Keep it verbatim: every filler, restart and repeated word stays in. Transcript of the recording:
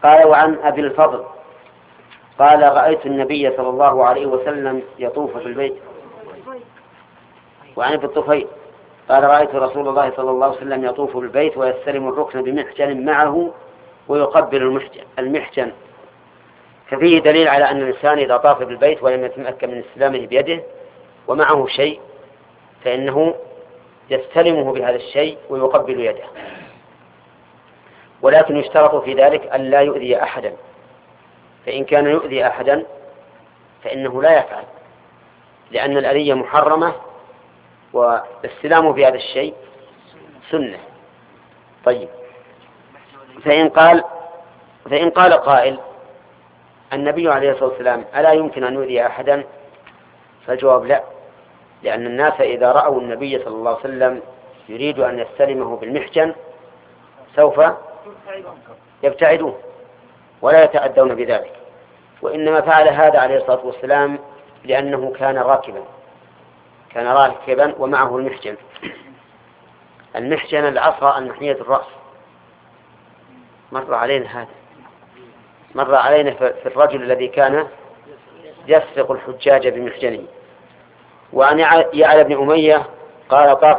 قال وعن أبي الفضل قال رأيت النبي صلى الله عليه وسلم يطوف في البيت. وعن ابي الطفيل قال رأيت رسول الله صلى الله عليه وسلم يطوف بالبيت ويستلم الركن بمحجن معه ويقبل المحجن. ففيه دليل على أن الإنسان إذا طاف بالبيت ولم يتمكن من استلامه بيده ومعه شيء فإنه يستلمه بهذا الشيء ويقبل يده، ولكن يشترط في ذلك أن لا يؤذي أحدا، فإن كان يؤذي أحدا فإنه لا يفعل، لأن الأذية محرمة واستلامه بهذا الشيء سنة. طيب، فإن قال فإن قال قائل النبي عليه الصلاة والسلام ألا يمكن أن يؤذي أحدا؟ فالجواب لا، لأن الناس إذا رأوا النبي صلى الله عليه وسلم يريد أن يستلمه بالمحجن سوف يبتعدون ولا يتأذون بذلك، وإنما فعل هذا عليه الصلاة والسلام لأنه كان راكبا كان راكبا ومعه المحجن. المحجن العصا المحنية الرأس، مر علينا هذا مر علينا في الرجل الذي كان يسرق الحجاج بمحجنه. وعن يعلى بن أمية قال طاف